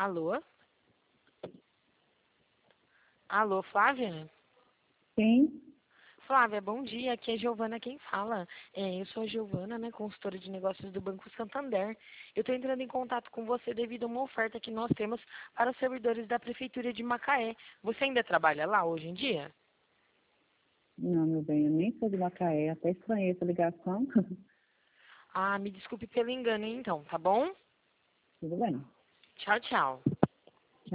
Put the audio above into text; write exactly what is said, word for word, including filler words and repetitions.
Alô? Alô, Flávia? Sim, Flávia, bom dia. Aqui é Giovana quem fala. É, eu sou a Giovana, né, consultora de negócios do Banco Santander. Eu estou entrando em contato com você devido a uma oferta que nós temos para os servidores da Prefeitura de Macaé. Você ainda trabalha lá hoje em dia? não, meu bem, eu nem sou de Macaé, até estranhei essa ligação. Ah, me desculpe pelo engano, hein, então, tá bom? Tudo bem. Tchau, tchau.